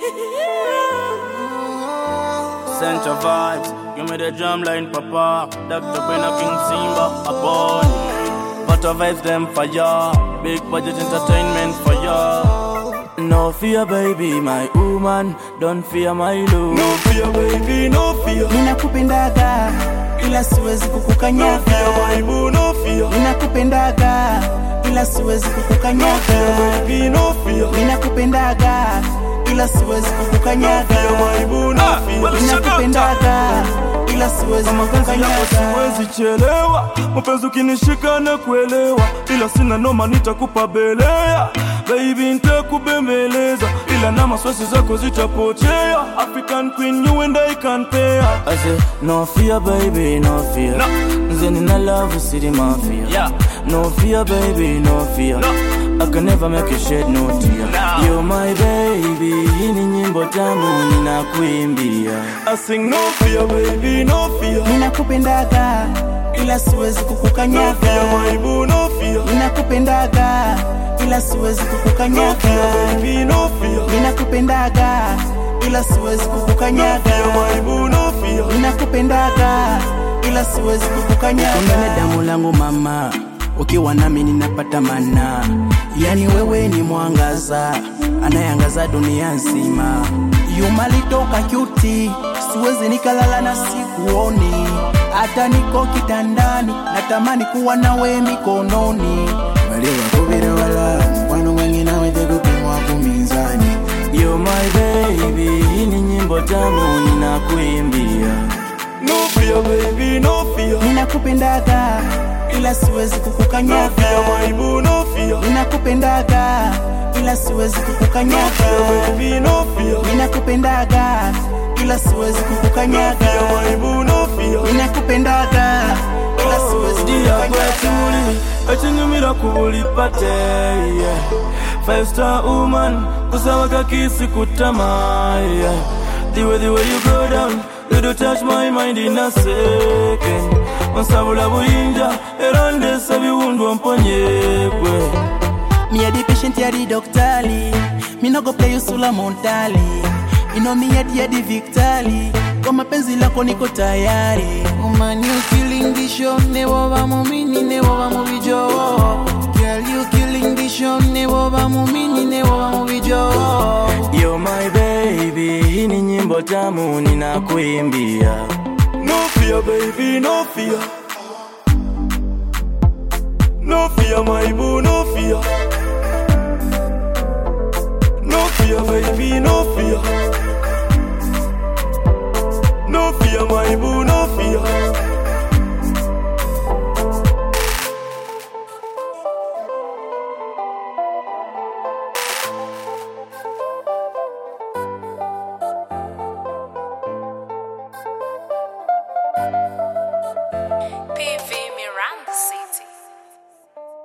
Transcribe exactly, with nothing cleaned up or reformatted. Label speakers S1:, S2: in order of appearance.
S1: Central vibes, give me the drum line, papa. Doctor Brenna King Simba, upon. Butter vibes them for ya. Big budget entertainment for ya. No fear, baby, my woman. Don't fear my love.
S2: No fear, baby, no fear.
S3: Ninakupendaga ila siwezi kukukanyaga.
S2: No fear, my boo, no fear.
S3: Ninakupendaga ila siwezi kukukanyaga.
S2: No fear, baby, no fear.
S3: Ninakupendaga ila siwezi kukukanyaga.
S2: No fear, my boo, no fear.
S3: Ninakupendaga ila siwezi kukukanyaga.
S2: Siwezi chelewa, mapenzi ukinishika na kuelewa. Ila sina noma nitakupa belea. Baby nitakubembeleza, ila na maswasi zako zitapotea. African queen, you and I can pair.
S1: I say, no fear, baby, no fear.
S2: No.
S1: Then in a love, city mafia.
S2: Yeah.
S1: No fear, baby, no fear.
S2: No.
S1: I can never make you shed no tear.
S2: No.
S1: You're my baby, hini nyimbo tamu ninakuimbia.
S2: I sing no fear, baby, no fear.
S3: Ninakupendaga ila siwezi kukukanyaga.
S2: No fear, my boo, no fear.
S3: Ninakupendaga ila siwezi kukukanyaga.
S2: No fear, baby, no fear.
S3: Ninakupendaga ila siwezi kukukanyaga.
S2: No fear, my boo, no fear.
S3: Ninakupendaga ila siwezi kukukanyaga. Undane damu langu mama, ukiwa nami ninapata mana. Yani wewe ni mwangaza, anayangaza dunia nzima. Yumalitoka cutie, siwezi nikalala na sikuoni. Hata niko kitandani, natamani kuwa nawe mikononi. Walewa kubira wala, wano wengi nawe tegupimwa kumizani.
S1: You're my baby, hini nyimbo tamu ninakuimbia.
S2: No fear, baby, no fear.
S3: Ninakupendaga ila siwezi kukukanyaga.
S2: No fear, my boo, no fear.
S3: Ninakupendaga ila siwezi
S2: No
S3: kukukanyaga.
S2: fear, baby, no fear.
S3: Ninakupendaga ila siwezi
S2: No
S3: kukukanyaga.
S2: fear, my boo, no fear.
S3: Ninakupendaga ila siwezi
S1: Dia
S3: kukukanyaga.
S1: kwetuli, echinyumira kubulipate, yeah. Five star woman, kusawa kakisi kutama, yeah. The way, the way you go down, you do touch my mind in a second. Onsabula buyinja, eronde sabi wundu wamponyekwe.
S3: Me a the patient, ya the doctorly. Me no go play you sula montali. You know me a the victali. Kwa mapenzi lako niko tayari.
S4: Woman, you killing the show. Never va mumini, never va mubijo. Girl, you killing the show. Never va mumini, never va mubijo.
S1: You're my baby, hini nyimbo tamu ninakuimbia.
S2: No fear, baby, no fear. No fear, my boo, no fear. No fear, baby, no